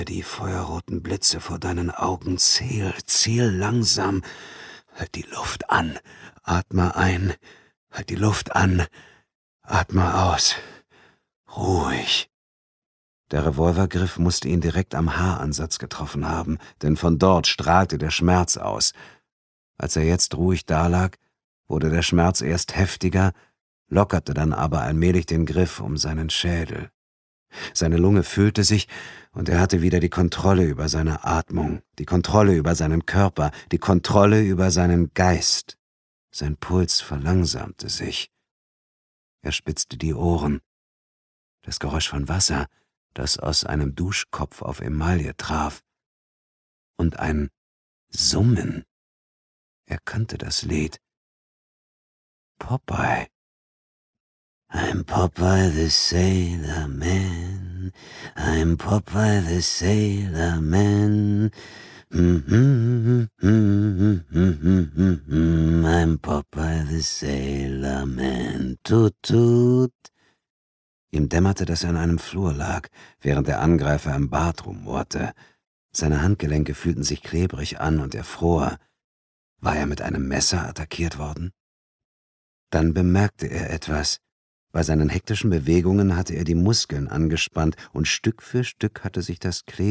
Die feuerroten Blitze vor deinen Augen. Ziel langsam. Halt die Luft an. Atme ein. Halt die Luft an. Atme aus. Ruhig. Der Revolvergriff musste ihn direkt am Haaransatz getroffen haben, denn von dort strahlte der Schmerz aus. Als er jetzt ruhig dalag, wurde der Schmerz erst heftiger, lockerte dann aber allmählich den Griff um seinen Schädel. Seine Lunge füllte sich, und er hatte wieder die Kontrolle über seine Atmung, die Kontrolle über seinen Körper, die Kontrolle über seinen Geist. Sein Puls verlangsamte sich. Er spitzte die Ohren. Das Geräusch von Wasser, das aus einem Duschkopf auf Emaille traf. Und ein Summen. Er kannte das Lied. Popeye. I'm Popeye the Sailor Man. I'm Popeye the Sailor Man. I'm Popeye the Sailor Man. Tut, tut. Ihm dämmerte, dass er in einem Flur lag, während der Angreifer im Bad rumorte. Seine Handgelenke fühlten sich klebrig an und er fror. War er mit einem Messer attackiert worden? Dann bemerkte er etwas. Bei seinen hektischen Bewegungen hatte er die Muskeln angespannt, und Stück für Stück hatte sich das